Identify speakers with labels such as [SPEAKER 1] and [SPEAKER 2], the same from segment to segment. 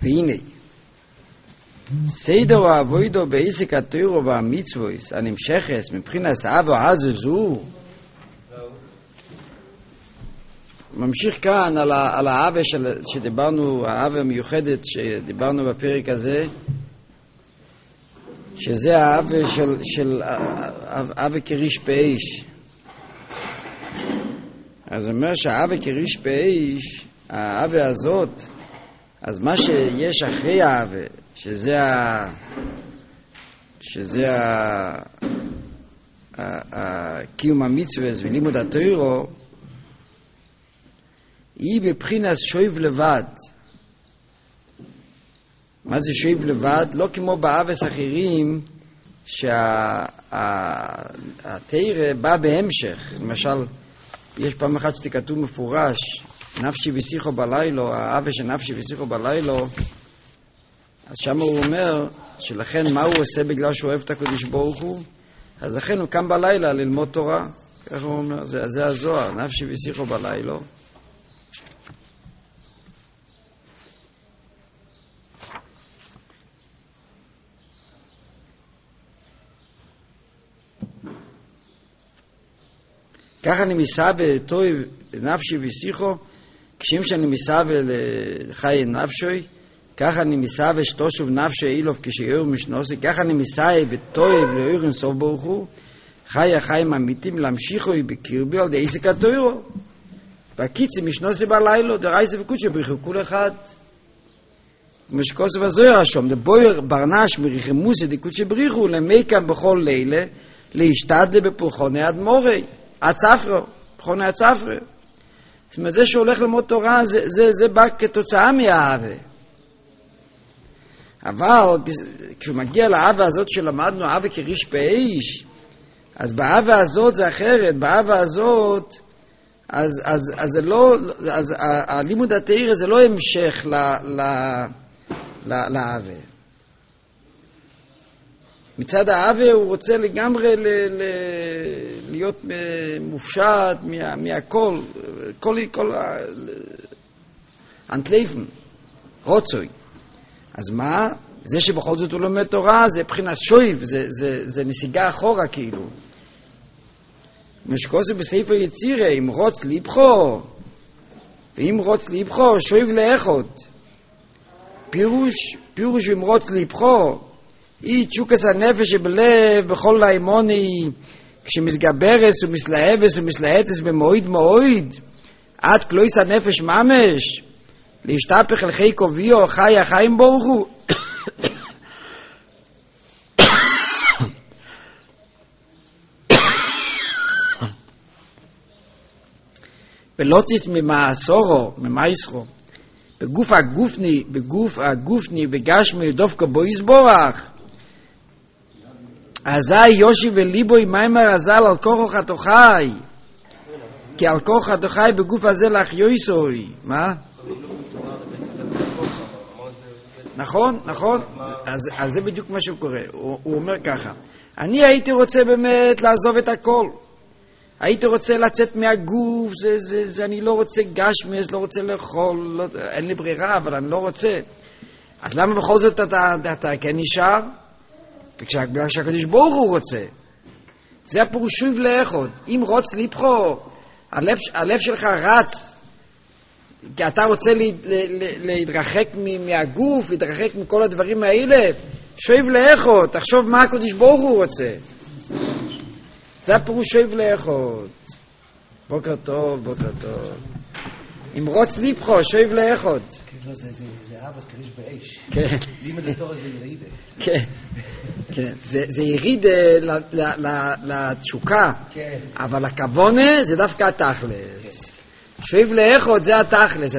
[SPEAKER 1] והנה, סדר העבודה בעסק התורה והמצוות הנמשכת מבחינת אבו עזזו, ממשיך כאן על האהבה שדיברנו, האהבה המיוחדת שדיברנו בפרק הזה, שזה האהבה של אהבה כריש באש. אז אומר שהאהבה כריש באש, האהבה הזאת, אז מה שיש אחרי האהבה, שזה קיום המצוות ולימוד התורה, היא בבחינת שויב לבד. מה זה שויב לבד? לא כמו באהבס אחרים שהתורה בא בהמשך. למשל, יש פעם אחת שכתוב מפורש, נפשי ושיחו בלילה, האהבה של נפשי ושיחו בלילה, אז שם הוא אומר שלכן מה הוא עושה בגלל שהוא אוהב את הקדוש ברוך הוא? אז לכן הוא קם בלילה ללמוד תורה. ככה הוא אומר, זה הזוהר, נפשי ושיחו בלילה. ככה אני מסבא טוב נפשי ושיחו, כשם שאני מסבא לחיי נפשוי, ככה אני מסבא שתושוב נפשי אילוב כשיעור משנוסי, ככה אני מסבא וטוב לאור אינסוף ברוך הוא, חיי החיים אמיתים להמשיכו בקרבי על די עסק התורה. והקיצי משנוסי בלילה, דרייסה וקודשי בריחו כל אחד. משקוסף הזוהר השום, דבויר ברנש מריחמוסי דקודשי בריחו, למייקם בכל לילה, להשתדלה בפולחוני אדמורי. הצפרו, פחוני הצפרו. זאת אומרת, זה שהולך ללמוד תורה, זה בא כתוצאה מהאהבה. אבל כשהוא מגיע לאהבה הזאת שלמדנו, אהבה כריש באש, אז באהבה הזאת זה אחרת, באהבה הזאת, אז זה לא, אז הלימוד התורה זה לא המשך לאהבה. מצד האהבה הוא רוצה לגמרי להיות מופשט מהכל, כל אנטלייפן, רוצוי. אז מה? זה שבכל זאת הוא לומד תורה, זה בחינת שויב, זה נסיגה אחורה כאילו. משקוסו בספר יצירה, אםרוץ ליבחו, ואםרוץ ליבחו, שויב לאחוד. פירוש אםרוץ ליבחו, היא תשוקס הנפש שבלב בכל לאמוני, כשמסגברס ומסלהבס ומסלהטס במועיד מועיד, עד כלויס הנפש ממש, להשתפך אל חי קוביו, חי החיים ברוך הוא. ולוציס ממאסורו, ממאיסרו, בגוף הגופני וגשמי דווקא בו יסבורך, אזי יושי וליבוי מיימר הזל על כוחו חתוכי, כי על כוחו חתוכי בגוף הזה להחיוסוי. מה? נכון. אז זה בדיוק מה שהוא קורא. הוא אומר ככה, אני הייתי רוצה באמת לעזוב את הכל, הייתי רוצה לצאת מהגוף, אני לא רוצה גשמי, לא רוצה לאכול, אין לי ברירה, אבל אני לא רוצה. אז למה בכל זאת אתה כן נשאר? בגלל שהקדוש ברוך הוא רוצה. זה הפירוש שויב לאחוד. אם רוץ ליבחו, הלב שלך רץ, כי אתה רוצה להתרחק מהגוף, להתרחק מכל הדברים האלה, שויב לאחוד, תחשוב מה הקדוש ברוך הוא רוצה. זה הפירוש שויב לאחוד. בוקר טוב. אם רוץ ליבחו, שויב לאחוד.
[SPEAKER 2] זה אהבת קריש באש.
[SPEAKER 1] כן.
[SPEAKER 2] לימד לתורה זה ירידה.
[SPEAKER 1] כן. זה ירידה לתשוקה. כן. אבל הכוונה זה דווקא התכלס. שויב לאחוד זה התכלס.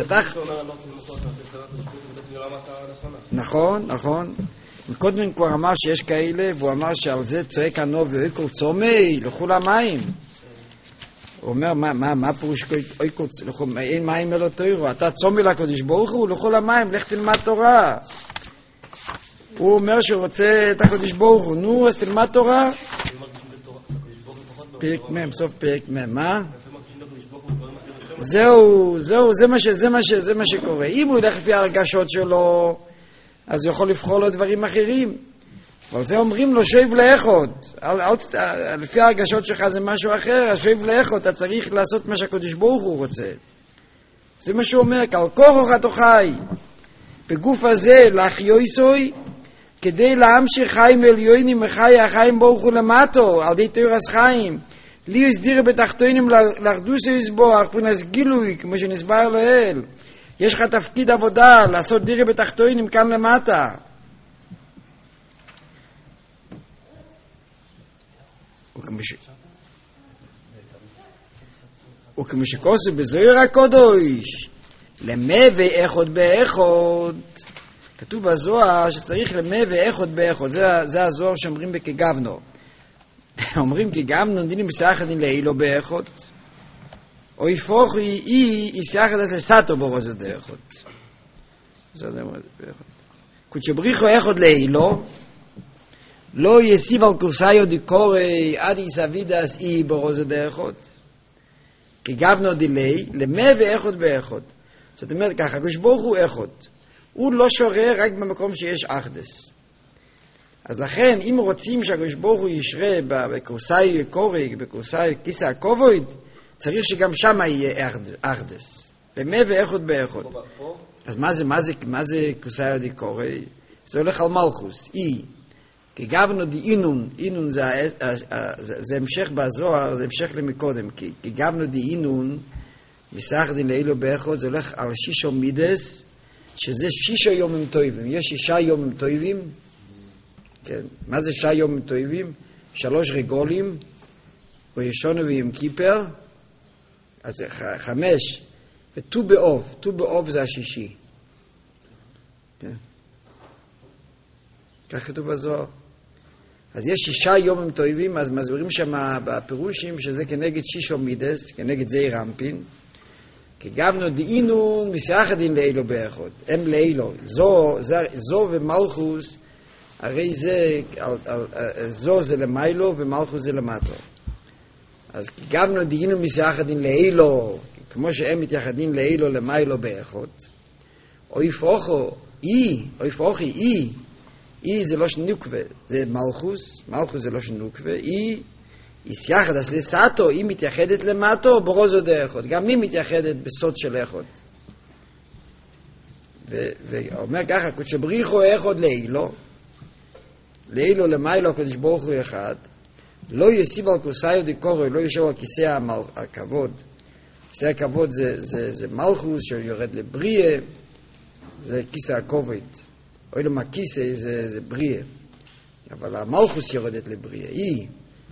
[SPEAKER 1] נכון. קודם כבר אמר שיש כאלה, והוא אמר שעל זה צועק ענו ואויקול צומי, לכו למים. הוא אומר, מה פירוש אויקול צומי? אין מים אלו תוירו, אתה צומי לקדוש ברוך הוא, לכו למים, לך תלמד תורה. הוא אומר שהוא רוצה את הקדוש ברוך הוא, נו, אז תלמד תורה. פרק מ', סוף פרק מ', מה? זהו, זה מה שקורה. אם הוא ילך לפי הרגשות שלו, אז הוא יכול לבחור לו דברים אחרים. אבל זה אומרים לו שואב לאחוד. לפי ההרגשות שלך זה משהו אחר, השואב לאחוד, אתה צריך לעשות מה שהקדוש ברוך הוא רוצה. זה מה שהוא אומר, על כורח התוכי. בגוף הזה להחיוסוי, כדי להמשיך חיים עליונים מחי החיים ברוך הוא למטו, על די תורס חיים. לי הסדיר בתחתונים לאחדוס יסבוח, פרינס גילוי, כמו שנסבר לאל. יש לך תפקיד עבודה, לעשות דירה בתחתונים כאן למטה. וכמו שכוסו בזוהר הקודש, למה ואחוד באחוד. כתוב בזוהר שצריך למה ואחוד באחוד. זה הזוהר שאומרים בכגבנו. אומרים כגבנו דינים בסייחדין לאילו באחוד. או יפוך היא סייחד עשה סאטו ברוזו באחוד. זה באחוד. קודשבריחו אחוד לאילו, לא יסיב על קורסיו דיקורי עד יסבידס אי ברוזו באחוד. כגבנו דילי למה ואחוד באחוד. זאת אומרת ככה, הקדוש ברוך הוא אחד. הוא לא שורה רק במקום שיש אחדס. אז לכן, אם רוצים שהקדוש ברוך הוא ישרה בקורסאי קוריג, בקורסאי כיסא הכובד, צריך שגם שם יהיה אחדס. למה ואחוד באחוד. אז מה זה קורסאי דיקורי? זה הולך על מלכוס, אי. כגבנו די אינון, אינון זה המשך בזוהר, זה המשך למקודם, כגבנו די אינון, מסייחדין לאילו באחוד, זה הולך על שישו מידס, שזה 6 יומים טובים. יש 6 יומים טובים. כן. מה זה 6 יומים טובים? 3 רגולים, ראשון ויום כיפר, אז 5, וט"ו באוב. ט"ו באוב זה השישי. כן. כך כתוב בזוהר. אז יש 6 יומים טובים, אז מסבירים שם בפירושים שזה כנגד שישו מידס, כנגד זעיר רמפין, כגבנו דאינון מסייחדין לאילו באחוד. הם לאילו. זו ומלכוס, הרי זו זה למיילו ומלכוס זה למטו. אז כגבנו דאינון מסייחדין לאילו, כמו שהם מתייחדין לאילו למיילו באחוד. אוי פרוכי, אי זה לא שנוקווה, זה מלכוס זה לא שנוקווה, אי יסייחד אז לסאטו, היא מתייחדת למטו, ברוזו דאחוד. גם היא מתייחדת בסוד של אחד. ואומר ככה, קודשבריחו אחד לאילו למיילו הקדוש ברוך הוא אחד, לא יסיב על קורסאיו דיקורו, לא יושב על כיסא הכבוד. כיסא הכבוד זה מלכוס שיורד לבריאה, זה כיסא הכובד. אוי למה כיסא זה בריאה. אבל המלכוס יורדת לבריאה. היא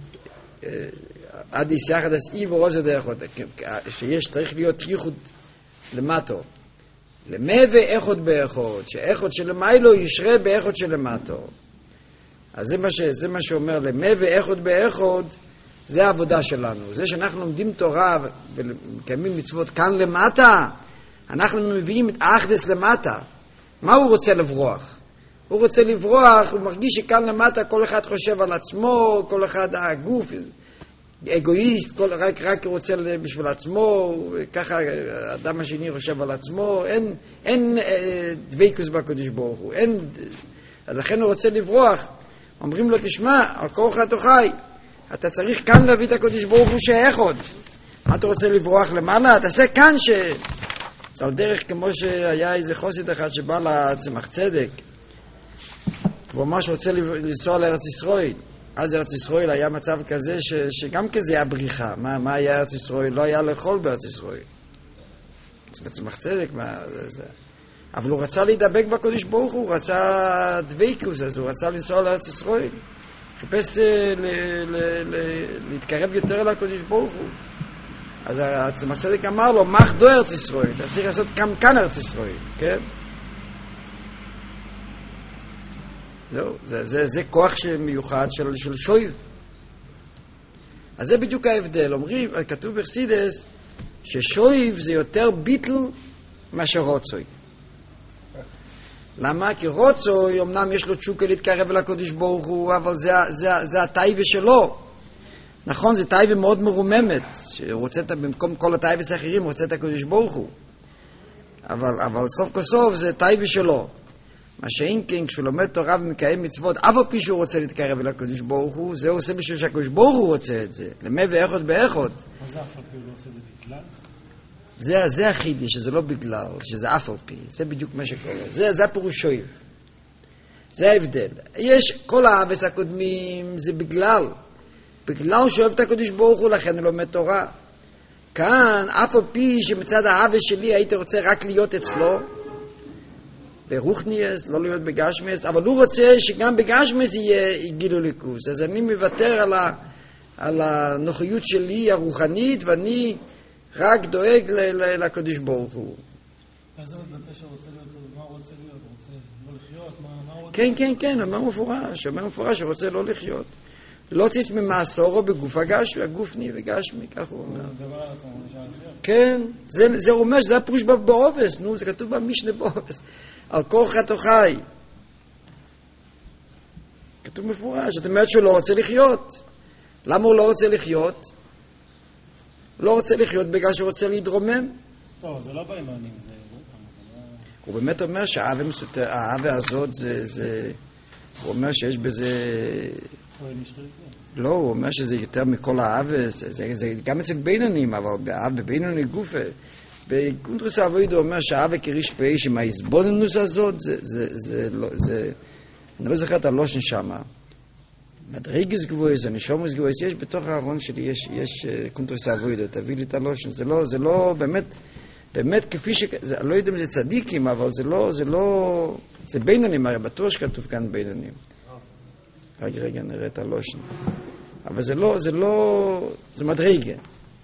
[SPEAKER 1] עד יסייחד אז אי ברוזו דאחוד, שיש צריך להיות ייחוד למטו. למה ואחוד באחוד, שאחוד שלמיילו ישרה באחוד שלמטו. אז זה מה שאומר, למה ואחוד באחוד, זה העבודה שלנו. זה שאנחנו לומדים תורה ומקיימים מצוות כאן למטה, אנחנו מביאים את האחדס למטה. מה הוא רוצה לברוח? הוא רוצה לברוח, הוא מרגיש שכאן למטה כל אחד חושב על עצמו, כל אחד הגוף, אגואיסט, רק רוצה בשביל עצמו, ככה האדם השני חושב על עצמו, אין דבקות בקדוש ברוך הוא, אז לכן הוא רוצה לברוח. אומרים לו, תשמע, על כורח התוכי, אתה צריך כאן להביא את הקדוש ברוך הוא שאחד. מה אתה רוצה לברוח למעלה? תעשה כאן זה על דרך כמו שהיה איזה חוסד אחד שבא לצמח צדק, והוא ממש רוצה לנסוע לארץ ישראל. אז ארץ ישראל היה מצב כזה שגם כזה היה בריחה. מה היה ארץ ישראל? לא היה לאכול בארץ ישראל. צמח צדק, אבל הוא רצה להידבק בקדוש ברוך הוא, רצה דבקות, אז הוא רצה לנסוע לארץ ישראל. חיפש להתקרב יותר אל הקדוש ברוך הוא. אז הצמח צדק אמר לו, מחדו ארץ ישראל, אתה צריך לעשות כאן ארץ ישראל, כן? זהו, זה כוח מיוחד של שויב. אז זה בדיוק ההבדל. אומרים, כתוב בחסידס, ששויב זה יותר ביטל מאשר רוצוי. למה? כי רוצוי, אמנם יש לו תשוקה להתקרב אל הקדוש ברוך הוא, אבל זה הטייבה שלו. נכון, זה טייבה מאוד מרוממת, שרוצה במקום כל הטייבס האחרים, רוצה את הקדוש ברוך הוא. אבל סוף כל סוף זה טייבה שלו. מה שאין כן, כשהוא לומד תורה ומקיים מצוות, אף על פי שהוא רוצה להתקרב אל הקדוש ברוך הוא, זה הוא עושה בשביל שהקדוש ברוך הוא רוצה את זה. למי ואיכות באיכות.
[SPEAKER 3] מה זה אף על פי הוא לא עושה את זה בגלל?
[SPEAKER 1] זה החידי, שזה לא בגלל, שזה אף על פי. זה בדיוק מה שקורה. זה הפירוש שויב. זה ההבדל. יש כל האבס הקודמים, זה בגלל שהוא אוהב את הקדוש ברוך הוא, לכן הוא לומד תורה. כאן, אף על פי שמצד האבס שלי הייתי רוצה רק להיות אצלו, ברוחניאס, לא להיות בגשמס, אבל הוא רוצה שגם בגשמס יהיה גילוי ליכוז. אז אני מוותר על הנוחיות שלי הרוחנית, ואני רק דואג לקדוש ברוך הוא.
[SPEAKER 3] אז זה מתבטא שרוצה להיות, מה הוא רוצה להיות? הוא רוצה לא לחיות? מה הוא רוצה?
[SPEAKER 1] כן, אומר מפורש שהוא רוצה לא לחיות. לא ציס ממעשורו בגוף הגופני וגשמי, כך הוא אומר. כן, זה אומר שזה הפירוש באובס, נו, זה כתוב במשנה באובס. על כוח התוכי. כתוב מפורש, זאת אומרת שהוא לא רוצה לחיות. למה הוא לא רוצה לחיות? לא רוצה לחיות בגלל שהוא רוצה להתרומם.
[SPEAKER 3] טוב, זה לא באימונים, זה...
[SPEAKER 1] הוא באמת אומר שהאהבה הזאת זה... הוא אומר שיש בזה... לא, הוא אומר שזה יותר מכל האהבה, זה גם אצל בינונים, אבל בבינוני גופה. בקונטרס האבוידו אומר שהאהבה כריש פעיש עם ההסבוננוס הזאת, אני לא זוכר את הלושן שמה. מדרגס גבויס, הנשומוס גבויס, יש בתוך הארון שלי, יש קונטרס האבוידו, תביא לי את הלושן, זה לא באמת כפי אני לא יודע אם זה צדיקים, אבל זה בינונים, הרי בטוח שכתוב כאן בינונים. רגע, נראה את הלושן. אבל זה מדרגה.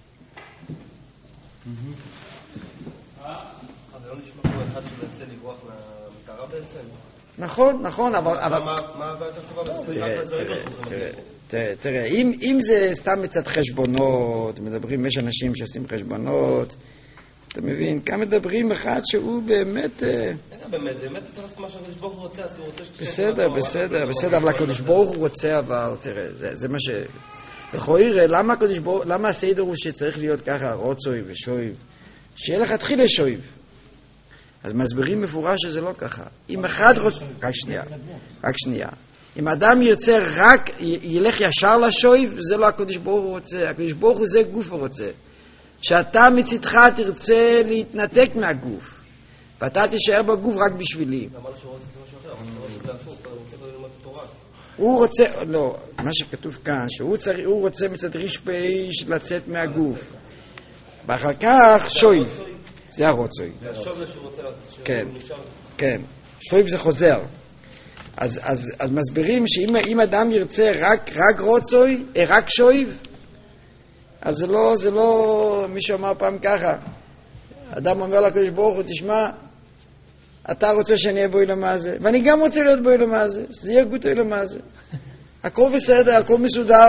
[SPEAKER 4] זה לא נשמע כמו אחד שמנסה לברוח מהמטרה בעצם?
[SPEAKER 1] נכון, אבל...
[SPEAKER 4] מה הבא יותר טובה בזה?
[SPEAKER 1] תראה, אם זה סתם מצד חשבונות, מדברים, יש אנשים שעושים חשבונות, אתה מבין, כאן מדברים אחד שהוא באמת...
[SPEAKER 4] באמת אתה לעשות מה שהקדוש ברוך הוא רוצה, אז הוא רוצה
[SPEAKER 1] בסדר, אבל הקדוש ברוך הוא רוצה, אבל תראה, זה מה ש... לכאורה, למה הסדר הוא שצריך להיות ככה, רוצוי ושויב? שיהיה לך תחילה שויב. אז מסבירים מפורש שזה לא ככה. אם אחד רוצה... רק שנייה. אם אדם ירצה רק, ילך ישר לשויב, זה לא הקדוש ברוך הוא רוצה. הקדוש ברוך הוא זה גוף הוא רוצה. שאתה מצדך תרצה להתנתק מהגוף. ואתה תישאר בגוף רק בשבילי.
[SPEAKER 4] אמר לו שהוא רוצה משהו אחר, אבל הוא רוצה להפוך, הוא רוצה ללמוד תורה.
[SPEAKER 1] הוא רוצה, לא, מה שכתוב כאן, שהוא רוצה מצד ריש פעיש לצאת מהגוף. ואחר כך שויב. זה הרוצוי.
[SPEAKER 4] זה השוב שהוא רוצה לעשות.
[SPEAKER 1] כן. שויב זה חוזר. אז מסבירים שאם אדם ירצה רק רוצוי, רק שויב, אז זה לא, מישהו אמר פעם ככה, אדם אומר לקדוש ברוך הוא, תשמע, אתה רוצה שאני אהיה בו אילמה זה, ואני גם רוצה להיות בו אילמה זה, שזה יהיה גוטו אילמה זה. הכל בסדר, הכל מסודר.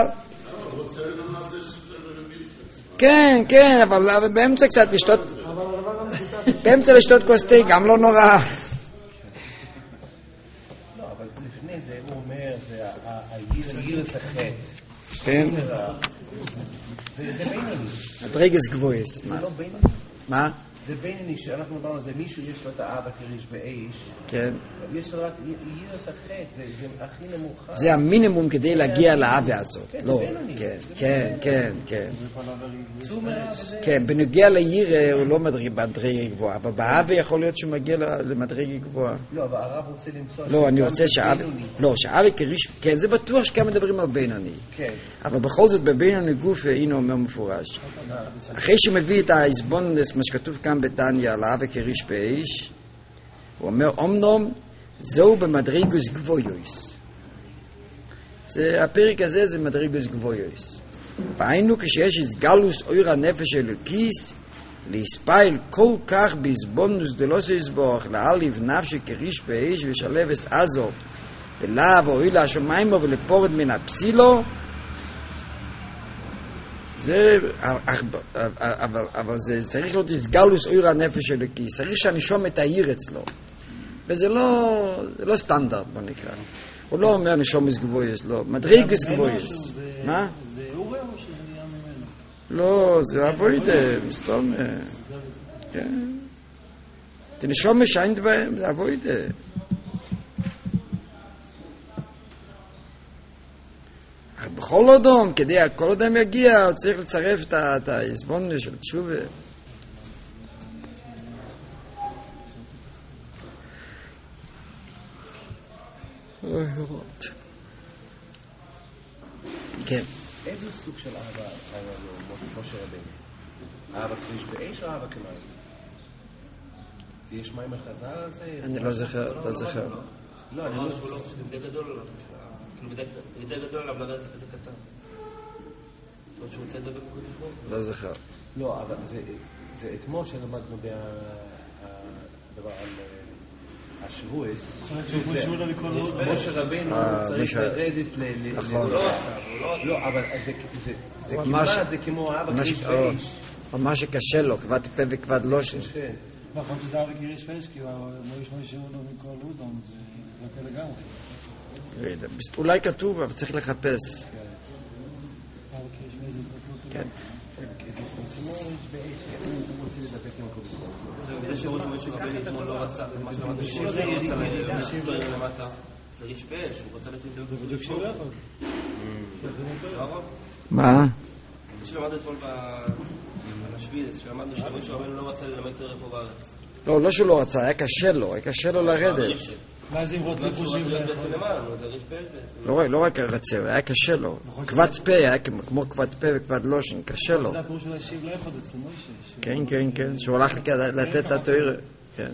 [SPEAKER 1] כן, אבל באמצע קצת לשתות, באמצע לשתות כוס תה, גם לא נורא.
[SPEAKER 2] לא, אבל לפני זה הוא אומר, זה הירס החטא.
[SPEAKER 1] כן.
[SPEAKER 2] זה בינוני.
[SPEAKER 1] הדרגס גבויס.
[SPEAKER 2] זה לא בינוני.
[SPEAKER 1] מה?
[SPEAKER 2] זה בינוני שאנחנו אמרנו, זה מישהו יש לו את האבא כריש באש.
[SPEAKER 1] כן.
[SPEAKER 2] יש לו רק ירס החטא, זה הכי נמוכה.
[SPEAKER 1] זה המינימום כדי להגיע לאהבה הזאת.
[SPEAKER 2] כן,
[SPEAKER 1] לא,
[SPEAKER 2] זה בינוני.
[SPEAKER 1] כן. כן, בנוגע לירא הוא לא מדרגה גבוהה, אבל באהבה יכול להיות שהוא מגיע למדרגה גבוהה.
[SPEAKER 2] לא, אבל הרב רוצה למצוא...
[SPEAKER 1] לא, אני רוצה שהאהבה כריש... כן, זה בטוח שכאן מדברים על בינוני.
[SPEAKER 2] כן.
[SPEAKER 1] אבל בכל זאת בבינוני גוף הנה אומר מפורש. אחרי שהוא מביא את ההסבוננס, מה שכתוב כאן בתניא, על האהבה כריש באש, הוא אומר, אומנום, זהו במדרגוס גבויוס. הפרק הזה זה מדרגוס גבויוס. והיינו כשיש הסגלוס אויר הנפש אלוקיס, להספייל כל כך בהסבוננוס דלוסו יסבוך, להעליב נפשי כריש באש ושלבס עזו, ולאו אוהי להשומיימו ולפורד מן הפסילו, זה, אבל זה צריך להיות הסגלוס אויר הנפש אלוקיס, צריך שאני שומע את העיר אצלו. וזה לא סטנדרט, בוא נקרא. הוא לא אומר נשומס גבויס, לא. מדרגס גבויס. מה?
[SPEAKER 3] זה אורם או שזה נהיה ממנו?
[SPEAKER 1] לא, זה אבוידה, מסתום. כן. תנשומס שאין בהם, זה אבוידה. בכל אודום, כדי כל אדם יגיע, הוא צריך לצרף את ההסבון של תשובה. כן.
[SPEAKER 2] איזה סוג של אהבה היה לו משה רבינו? אהבה כריש באש או אהבה כמים? יש מים החז"ל על זה?
[SPEAKER 1] אני לא זוכר.
[SPEAKER 2] לא, אני לא...
[SPEAKER 4] זה די גדול עליו. כאילו, די גדול עליו לדעת כזה קטן. זאת אומרת שהוא רוצה לדבר בקודש ברוך הוא.
[SPEAKER 1] לא זוכר.
[SPEAKER 2] לא, אבל זה אתמול שלמדנו דבר על השבועס. משה רבינו צריך לרדת
[SPEAKER 1] נכון.
[SPEAKER 2] לא, אבל זה כמעט, זה כמו אהבה כריש ואש.
[SPEAKER 1] ממש קשה לו, כבד פה וכבד לושן.
[SPEAKER 3] נכון שזה אהבה כריש ואש, כי הוא ישמע ישאירו לו מכל אודום, זה לא כאלה לגמרי.
[SPEAKER 1] אולי כתוב, אבל צריך לחפש.
[SPEAKER 3] אהבה כריש ואש זה פרקות.
[SPEAKER 1] כן.
[SPEAKER 4] זה שראש משה רבינו אתמול לא רצה, מה שלמדנו שהוא לא רצה להשתויר למטה, זה ריש באש, הוא רצה לצאת
[SPEAKER 3] זה בדיוק שהוא לא יכול.
[SPEAKER 1] מה?
[SPEAKER 4] זה שלמדנו אתמול על השביעס, שלמדנו שמשה רבינו לא רצה ללמד תורה פה בארץ.
[SPEAKER 1] לא שהוא לא רצה, היה קשה לו לרדת.
[SPEAKER 3] ואז אם רוצים חושים
[SPEAKER 1] לא רק רצה, היה קשה לו. כבד פה, היה כמו כבד פה וכבד לושן, קשה לו.
[SPEAKER 3] זה הפירוש של השיב לא יכול אצל משה.
[SPEAKER 1] כן, שהוא הלך לתת את התורה. כן.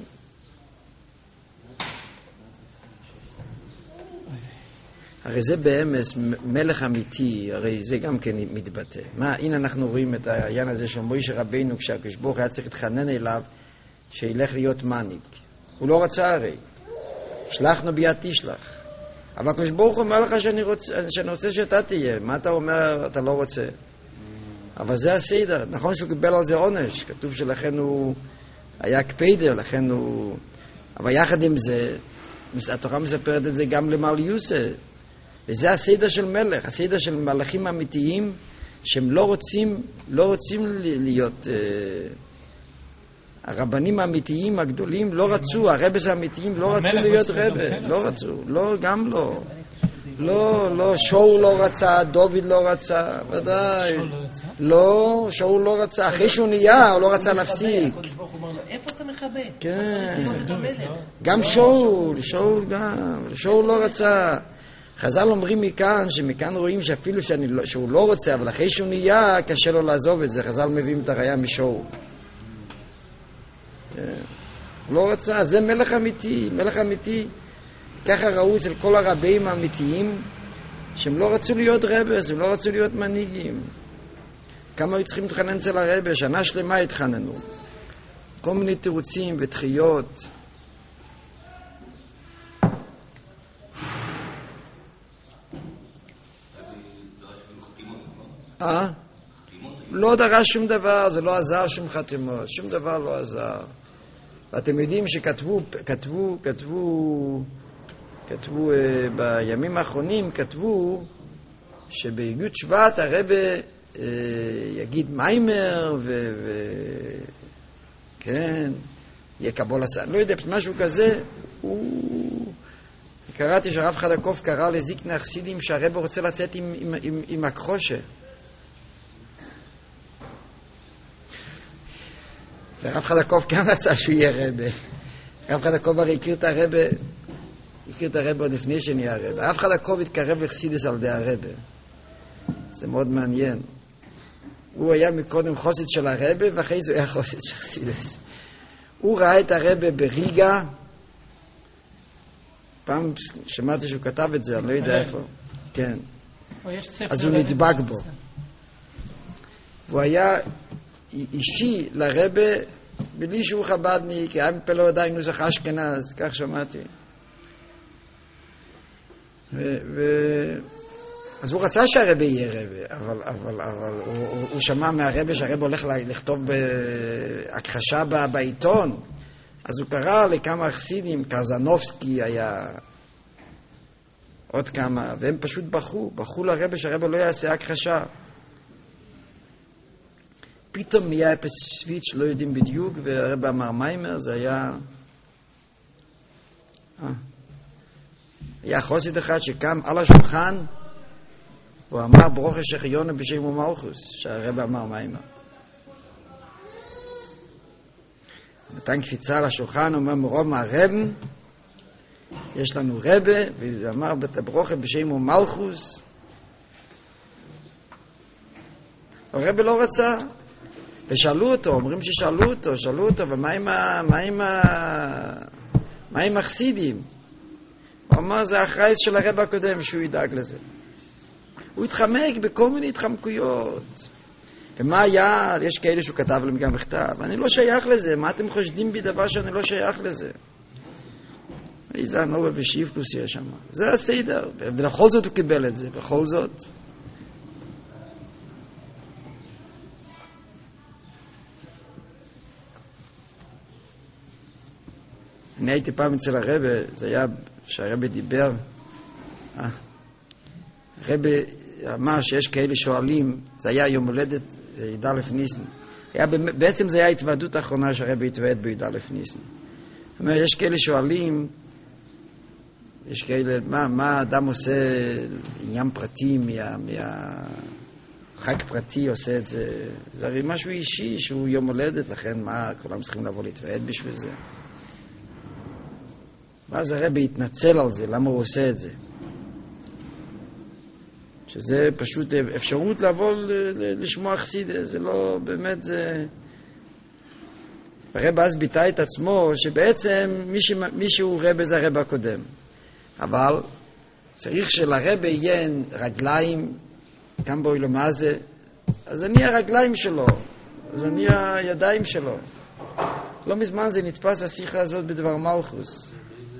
[SPEAKER 1] הרי זה באמס מלך אמיתי, הרי זה גם כן מתבטא. הנה אנחנו רואים את העניין הזה של משה רבינו, כשהקדוש ברוך הוא היה צריך להתחנן אליו, שילך להיות מנהיג. הוא לא רצה הרי. שלחנו ביד תשלח. אבל הקדוש ברוך הוא אומר לך שאני רוצה שאתה תהיה. מה אתה אומר, אתה לא רוצה? אבל זה הסדר. נכון שהוא קיבל על זה עונש. כתוב שלכן הוא היה קפיידר, לכן הוא... אבל יחד עם זה, התורה מספרת את זה גם למעל יוסף. וזה הסדר של מלך, הסדר של מלכים אמיתיים, שהם לא רוצים להיות... הרבנים האמיתיים הגדולים לא רצו, הרבס האמיתיים לא רצו להיות רבס, לא רצו, גם לא. לא, שאול לא רצה, דוד לא רצה, ודאי. לא, שאול לא רצה, אחרי שהוא נהיה, הוא לא רצה להפסיק.
[SPEAKER 2] איפה אתה מכבה?
[SPEAKER 1] כן, גם שאול לא רצה. חז"ל אומרים שמכאן רואים שאפילו שהוא לא רוצה, אבל אחרי שהוא נהיה, קשה לו לעזוב את זה. חז"ל מביאים את הראיה משאול. לא רצה, זה מלך אמיתי. ככה ראו אצל כל הרבים האמיתיים, שהם לא רצו להיות רבס, הם לא רצו להיות מנהיגים. כמה היו צריכים להתחנן אצל הרבס? שנה שלמה התחננו. כל מיני תירוצים ותחיות. לא דרש שום דבר, זה לא עזר שום חתימות, שום דבר לא עזר. ואתם יודעים שכתבו בימים האחרונים, כתבו שבי"ד שבט הרב יגיד מיימר כן, יהיה קבול הסעד, לא יודע, משהו כזה. קראתי שהרב חדקוף קרא לזיקנה חסידים שהרב רוצה לצאת עם הכחושה. הרב חדקוף כן רצה שהוא יהיה רבה. הרב חדקוף הרי הכיר את הרב עוד לפני שנהיה הרב. הרב חדקוף התקרב לחסידס על ידי הרבה. זה מאוד מעניין. הוא היה מקודם חוסד של הרבה, ואחרי זה הוא היה חוסד של חסידס. הוא ראה את הרבה בריגה. פעם שמעתי שהוא כתב את זה, אני לא יודע איפה. כן. אז הוא נדבק בו. והוא היה אישי לרבה בלי שהוא חבדניק, היה מפלו עדיין נוסח אשכנז, כך שמעתי. אז הוא רצה שהרבה יהיה רבה, אבל הוא שמע מהרבה שהרבה הולך לכתוב בהכחשה בעיתון. אז הוא קרא לכמה חסידים, קרזנובסקי היה, עוד כמה, והם פשוט בכו לרבה שהרבה לא יעשה הכחשה. פתאום נהיה סוויץ' לא יודעים בדיוק, והרבה אמר מיימר, זה היה חוסד אחד שקם על השולחן, הוא אמר ברוך השחיונה בשם ומלכוס, שהרב אמר מיימר. נתן קפיצה על השולחן, הוא אומר מרוב מהרב, יש לנו רבה, והוא אמר ברוך בשם ומלכוס. הרב לא רצה, ושאלו אותו, אומרים ששאלו אותו, ומה עם החסידים? הוא אמר, זה האחריות של הרב הקודם, שהוא ידאג לזה. הוא התחמק בכל מיני התחמקויות. ומה היה? יש כאלה שהוא כתב להם גם בכתב. אני לא שייך לזה, מה אתם חושדים בי דבר שאני לא שייך לזה? איזה הנובה ושיפלוס יש שם. זה הסדר, ולכל זאת הוא קיבל את זה, בכל זאת. אני הייתי פעם אצל הרבה, זה היה שהרבה דיבר, הרבה אמר שיש כאלה שואלים, זה היה יום הולדת י"א ניסן, בעצם זה היה ההתוועדות האחרונה שהרבה התוועד בי"א ניסן. זאת אומרת, יש כאלה שואלים, יש כאלה, מה האדם עושה עניין פרטי, חג פרטי עושה את זה, זה הרי משהו אישי שהוא יום הולדת, לכן מה, כולם צריכים לבוא להתוועד בשביל זה. ואז הרבי התנצל על זה, למה הוא עושה את זה. שזה פשוט אפשרות לבוא לשמוע חסידה, זה לא באמת זה... הרבי אז ביטא את עצמו שבעצם מי שהוא רבי זה הרבי הקודם. אבל צריך שלרבי יהיה רגליים, גם בו אילו מה זה, אז אני הרגליים שלו, אז אני הידיים שלו. לא מזמן זה נתפס השיחה הזאת בדבר מלכוס.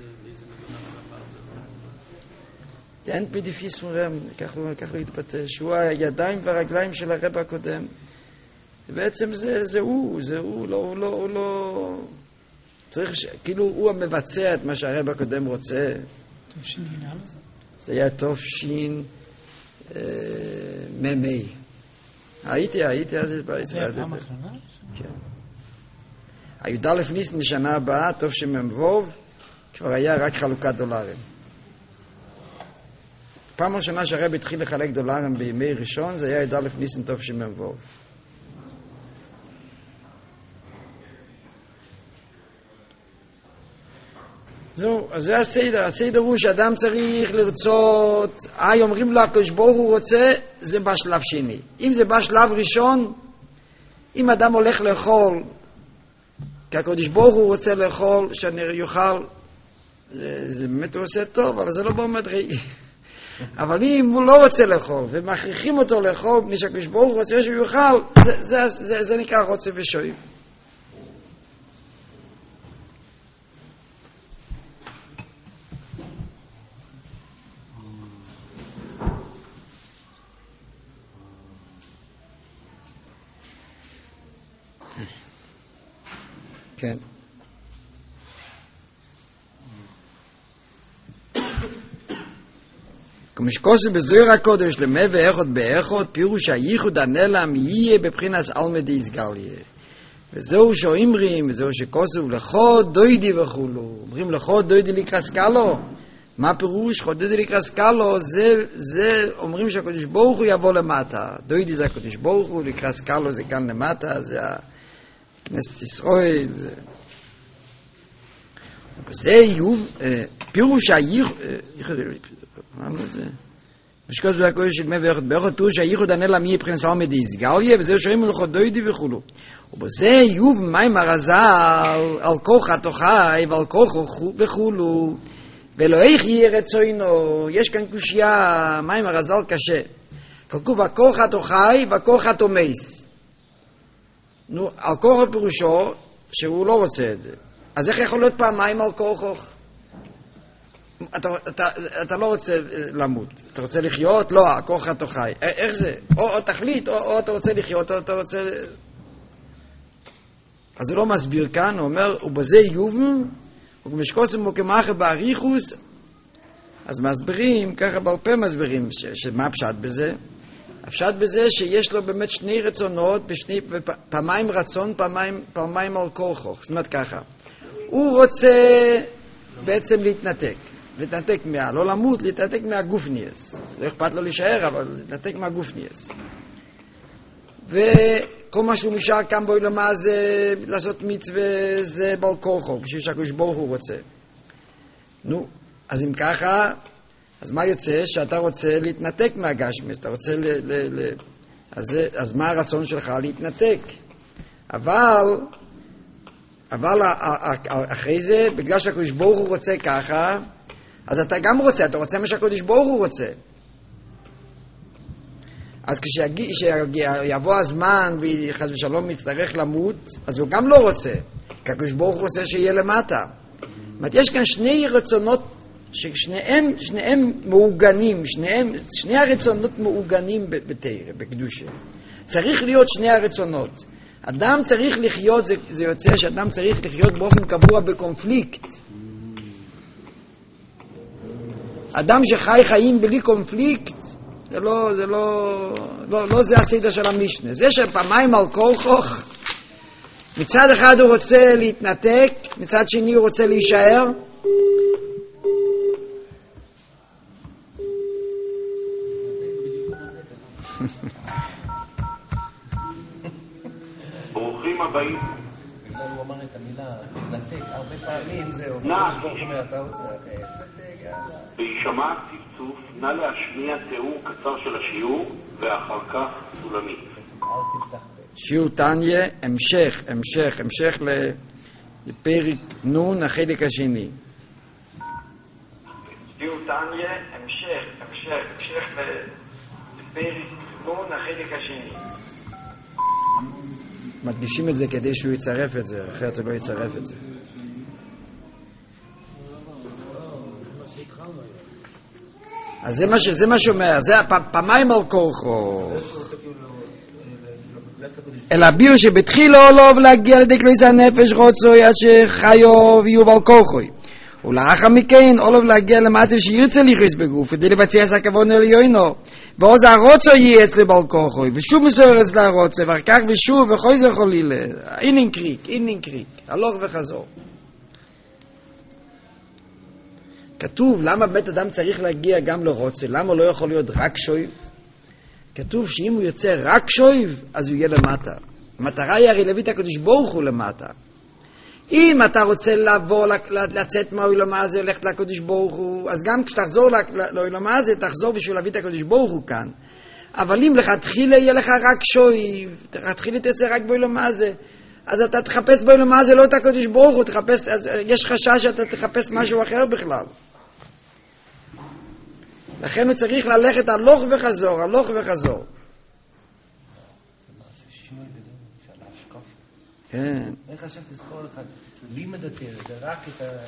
[SPEAKER 1] אין פדיפיס מורם, כך הוא התבטא, שהוא הידיים והרגליים של הרב הקודם. בעצם זה הוא, לא... צריך, כאילו הוא המבצע את מה שהרב הקודם רוצה.
[SPEAKER 5] טוב שין הנה על זה?
[SPEAKER 1] זה היה טוב שין ממי. הייתי אז בישראל.
[SPEAKER 5] זה היה פעם אחרונה?
[SPEAKER 1] כן. הי"א ניסן לשנה הבאה, טוב שממבוב, כבר היה רק חלוקת דולרים. פעם ראשונה שהרב התחיל לחלק דולרים בימי ראשון, זה היה י"א ניסן טוב שממבוב. זהו, אז זה הסדר. הסדר הוא שאדם צריך לרצות, אומרים לו הקדוש ברוך הוא רוצה, זה בשלב שני. אם זה בשלב ראשון, אם אדם הולך לאכול, כי הקדוש ברוך הוא רוצה לאכול, שאני יאכל, זה באמת הוא עושה טוב, אבל זה לא באמת ראי. אבל אם הוא לא רוצה לאכול, ומכריחים אותו לאכול, מפני שהקדוש ברוך הוא רוצה שהוא יאכל, זה נקרא רוצה ושואב. כן. כמו שכוסו בזוהר הקודש למה ואיכות באיכות, פירוש הייחוד הנעלם יהיה בבחינס עלמא דאיסגליה. וזהו שאומרים, וזהו שכוסו לכו דוידי וכולו. אומרים לכו דוידי לקרסקלו. מה פירוש? חו דוידי לקרסקלו, זה אומרים שהקדוש ברוך הוא יבוא למטה. דוידי זה הקדוש ברוך הוא, לקרסקלו זה כאן למטה, זה כנסת ישראל, זה... זה יוב, פירוש הייחוד, אמרנו את זה. משקוס בלקוי של מי ואיכות באיכות, פירוש הייחוד הנעלם יהיה מבחינת עלמא דאיסגליה, וזהו שאומרים לכו דוידי וכולו. ובזה יוב מים הרזל על כוח התוכי ועל כוח וכולו, ולא איך יהיה רצוינו. יש כאן קושיה, מים הרזל קשה. כתוב הכוח התוכי והכוח התומס. נו, על כוח פירושו שהוא לא רוצה את זה. אז איך יכול להיות פעמיים על כוח? אתה לא רוצה למות, אתה רוצה לחיות? לא, הכוח התוכי. איך זה? או תחליט, או אתה רוצה לחיות, או אתה רוצה... אז הוא לא מסביר כאן, הוא אומר, ובזה יובן, ובמשקוסם מוקמחה באריכוס, אז מסבירים, ככה בעל פה מסבירים, שמה הפשט בזה? הפשט בזה שיש לו באמת שני רצונות, פעמיים רצון, פעמיים על כוחו. זאת אומרת ככה, הוא רוצה בעצם להתנתק. להתנתק לא למות, להתנתק מהגופניאס. לא אכפת לו להישאר, אבל להתנתק מהגופניאס. וכל מה שהוא נשאר כאן בעולמה זה לעשות מצווה, זה בעל כורחו, בשביל שהקדוש ברוך הוא רוצה. נו, אז אם ככה, אז מה יוצא? שאתה רוצה להתנתק מהגשמיס, אתה רוצה אז מה הרצון שלך? להתנתק. אבל אחרי זה, בגלל שהקדוש ברוך הוא רוצה ככה, אז אתה גם רוצה, אתה רוצה מה שהקדוש ברוך הוא רוצה. אז כשיבוא הזמן וחס ושלום מצטרך למות, אז הוא גם לא רוצה, כי הקדוש ברוך הוא רוצה שיהיה למטה. זאת אומרת, יש כאן שני רצונות ששניהם מעוגנים, שני הרצונות מעוגנים בתורה, בקדושה. צריך להיות שני הרצונות. אדם צריך לחיות, זה יוצא שאדם צריך לחיות באופן קבוע בקונפליקט. אדם שחי חיים בלי קונפליקט, לא זה הסדר של המשנה. זה שפעמיים על כורחו, מצד אחד הוא רוצה להתנתק, מצד שני הוא רוצה להישאר.
[SPEAKER 6] ברוכים הבאים.
[SPEAKER 2] בגלל הוא אמר את המילה נתק, הרבה פעמים זהו. אתה רוצה נתק, יאללה.
[SPEAKER 6] בהישמע צפצוף, נא להשמיע תיאור קצר של השיעור, ואחר כך סולמית.
[SPEAKER 2] אל תפתח.
[SPEAKER 1] שיעור תניא, המשך לפרק נון, החלק השני.
[SPEAKER 7] שיעור תניא, המשך לפרק נון, החלק השני.
[SPEAKER 1] מדגישים את זה כדי שהוא יצרף את זה, אחרת הוא לא יצרף את זה. אז זה מה שאומר, זה פעמיים על כורחו. אלא ביר שבתחילו לא להגיע לידי כלויס הנפש רוצוי עד שחיו ויהיו על כורחו. ולאחר מכן אולוב להגיע למטה שירצה ליחס בגוף כדי לבצע את הכוון עליונו, ועוז הרוצו יהיה אצלי בעל כורחו ושוב מסויר אצלה הרוצו ואחר כך ושוב וחויזר חולילה אינין קריק הלוך וחזור. כתוב למה בית אדם צריך להגיע גם לרוצו, למה לא יכול להיות רק שויב? כתוב שאם הוא יוצא רק שויב אז הוא יהיה למטה. המטרה היא הרי להביא את הקדוש ברוך הוא למטה. אם אתה רוצה לבוא, לצאת מהעולמה הזה, הולכת לקדוש ברוך הוא, אז גם כשתחזור לעולמה הזה, תחזור בשביל להביא את הקדוש ברוך הוא כאן. אבל אם לכתחילה יהיה לך רק שויב, לכתחילה תצא רק בעולמה הזה, אז אתה תחפש בעולמה הזה לא את הקדוש ברוך הוא, תחפש, אז יש חשש שאתה תחפש משהו אחר בכלל. לכן הוא צריך ללכת הלוך וחזור. כן.
[SPEAKER 2] אני חשבתי לזכור לך, לימד אותי, זה רק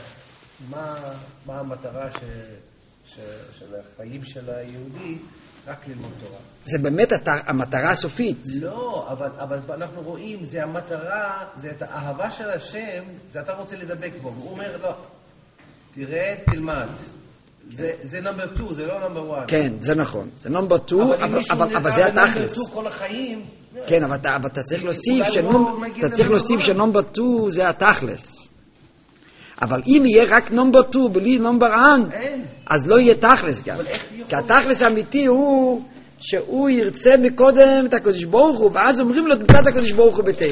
[SPEAKER 2] מה המטרה של החיים של היהודי, רק ללמוד תורה.
[SPEAKER 1] זה באמת המטרה הסופית.
[SPEAKER 2] לא, אבל אנחנו רואים, זה המטרה, זה את האהבה של השם, זה אתה רוצה לדבק בו. הוא אומר, לא, תראה, תלמד. זה נאמבר 2, זה לא נאמבר 1.
[SPEAKER 1] כן, זה נכון. זה נאמבר 2, אבל זה התכלס.
[SPEAKER 2] נאמבר 2 כל החיים...
[SPEAKER 1] כן, אבל אתה צריך להוסיף שנומבר 2 זה התכלס. אבל אם יהיה רק נומבר 2 בלי נומבר 1, אז לא יהיה תכלס גם. כי התכלס האמיתי הוא שהוא ירצה מקודם את הקדוש ברוך הוא, ואז אומרים לו תמצא את הקדוש ברוך הוא בתורה.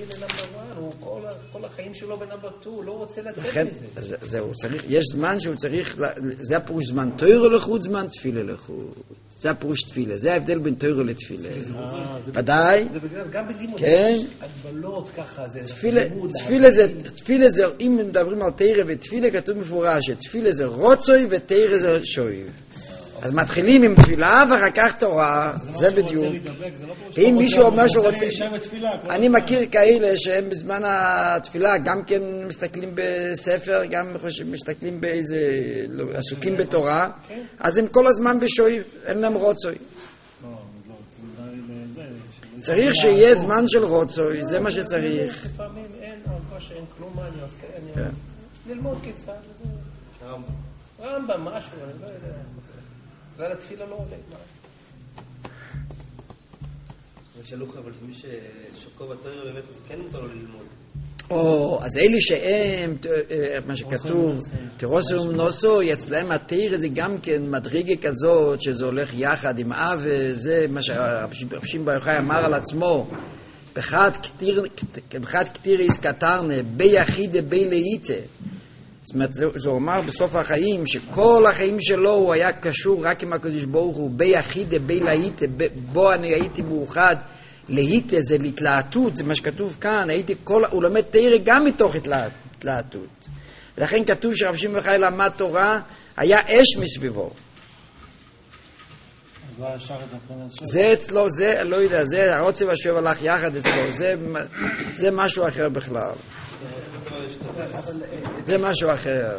[SPEAKER 2] כל החיים שלו בנומבר 2, הוא לא רוצה לצאת מזה.
[SPEAKER 1] זהו, יש זמן שהוא צריך, זה הפירוש זמן תורה לחוד, זמן תפילה לחוד. זה הפירוש תפילה, זה ההבדל בין תורה לתפילה. ודאי.
[SPEAKER 2] זה בגלל, גם בלימוד, יש הגבלות ככה, זה לימוד.
[SPEAKER 1] תפילה זה, אם מדברים על תורה ותפילה, כתוב מפורש, תפילה זה רוצוי ותורה זה שויב. אז מתחילים עם תפילה ואחר כך תורה, זה בדיוק. ואם מישהו אומר שהוא רוצה, אני מכיר כאלה שהם בזמן התפילה גם כן מסתכלים בספר, גם מסתכלים באיזה, עסוקים בתורה, אז הם כל הזמן בשויב, אין להם רוצוי. צריך שיהיה זמן של רוצוי, זה מה שצריך.
[SPEAKER 2] לפעמים אין כלום מה אני עושה, אני ללמוד קיצר, רמב"ם, משהו, אני לא יודע. כלל התפילה לא עולה.
[SPEAKER 4] ושאלו לך, אבל מי ששוקו בתורה באמת, אז כן מותר לו ללמוד.
[SPEAKER 1] אז אלה שהם, מה שכתוב, תירוסו ומנוסו, אצלהם התיר זה גם כן מדרגה כזאת, שזה הולך יחד עם אב, וזה מה שרב שמעון בר יוחאי אמר על עצמו, בחד קטיריס קטרנה, ביחיד בי לאיתה. זאת אומרת, זה אומר בסוף החיים, שכל החיים שלו הוא היה קשור רק עם הקדוש ברוך הוא, ביחיד בי לאיתה, בו אני הייתי מאוחד, להיטה זה להתלהטות, זה מה שכתוב כאן, הוא לומד תורה גם מתוך התלהטות. ולכן כתוב שרב שמעון בר יוחאי למד תורה, היה אש מסביבו. זה אצלו, זה, לא יודע, זה הרוצה והשואב הלך יחד אצלו, זה משהו אחר בכלל. זה משהו אחר.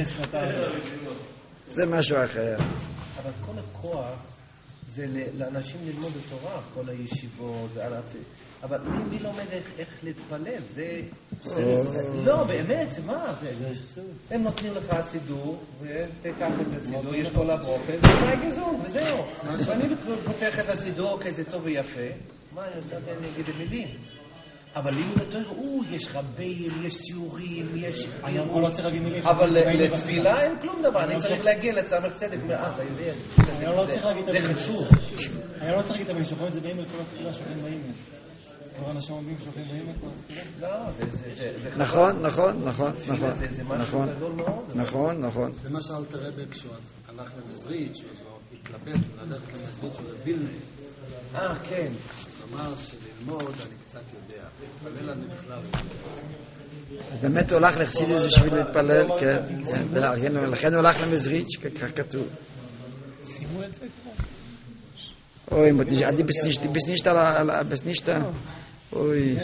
[SPEAKER 1] זה משהו אחר.
[SPEAKER 2] אבל כל הכוח זה לאנשים ללמוד את תורה, כל הישיבות, אבל מי לומד איך להתפלל? זה... לא, באמת, מה זה? הם נותנים לך סידור, ותקח את הסידור, יש כל הברוקת, זה הגזון, וזהו. ואני פותח את הסידור כזה טוב ויפה, מה אני עושה? אני אגיד מילים. אבל לימוד התורה, יש רבים, יש סיורים, יש... אבל לתפילה אין כלום דבר, אני צריך להגיע לצמח צדק, אתה יודע, זה חשוב.
[SPEAKER 3] אני לא צריך להגיד, אבל אני שוכרים את זה באימייל, כל התפילה שוכרים באימייל. כל אנשים אומרים שוכרים באימייל, כל התפילה.
[SPEAKER 1] נכון, נכון, נכון, נכון.
[SPEAKER 2] זה משהו גדול מאוד.
[SPEAKER 1] נכון, נכון.
[SPEAKER 8] זה מה שאלת רבי כשהוא הלך למזריץ', הוא התלבט, הוא נדרך למזריץ' הוא לבילנה.
[SPEAKER 2] כן.
[SPEAKER 8] הוא אמר שללמוד אני קצת יודע, להתפלל אני בכלל.
[SPEAKER 1] אז באמת הוא הולך לחסידות בשביל להתפלל, כן. לכן הוא הולך למזריץ', כך כתוב.
[SPEAKER 5] שימו את זה כבר.
[SPEAKER 1] אוי, עדי בסנישתה, אוי.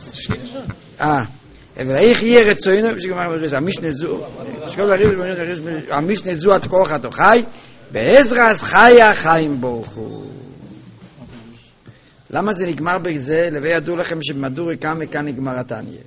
[SPEAKER 1] אבל איך יהיה רצוינו, המשנה זו עד כוח התוכי, בעזרס חיה חיים ברוך הוא. למה זה נגמר בזה? לבי ידעו לכם שבמדורי כאן וכאן נגמר התניה.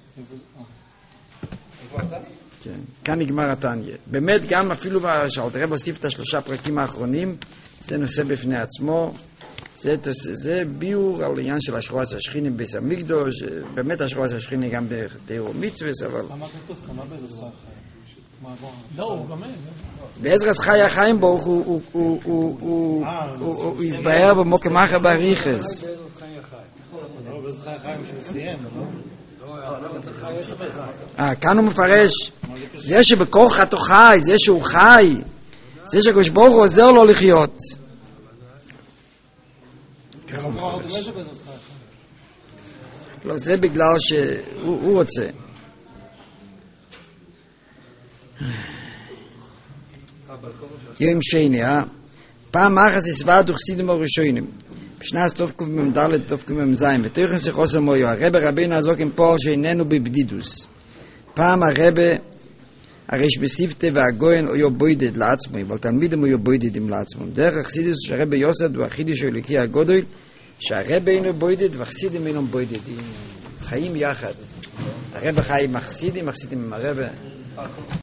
[SPEAKER 1] כן, כאן נגמר התניה. באמת גם אפילו שהרב הוסיף את 3 פרקים האחרונים, זה נושא בפני עצמו, זה ביור על עניין של השחרור השכינה בביס המקדוש, באמת השחרור השכינה גם בתורה ומצוות, אבל...
[SPEAKER 3] כמה כתוב, כמה בעזרס חיה חיים?
[SPEAKER 5] לא, הוא גם אין.
[SPEAKER 1] בעזרס חיה חיים ברוך הוא יתבהר במוקם אחר בריחס.
[SPEAKER 3] לא, בעזרס חיה חיים שהוא סיים, לא?
[SPEAKER 1] כאן הוא מפרש, זה שבכוח התוכי, זה שהוא חי, זה שהקדוש ברוך הוא עוזר לו לחיות. לא, זה בגלל שהוא רוצה. יום שני, פעם אחת הסברת וחסידים הראשונים, בשנת תקמ"ד תקמ"ז, ותוכן שיחוס המויו, הרב רבינו הזוק עם פועל שאיננו בבדידוס. פעם הרב הריש בסיפטה והגוין היו בוידד לעצמו, אבל תלמידים היו בוידדים לעצמם. דרך החסידות שהרב יוסד הוא החידוש האלוקי הגדול, שהרב אינו בוידד והחסידים אינם בוידדים. חיים יחד. הרב חי עם החסידים, החסידים עם הרב.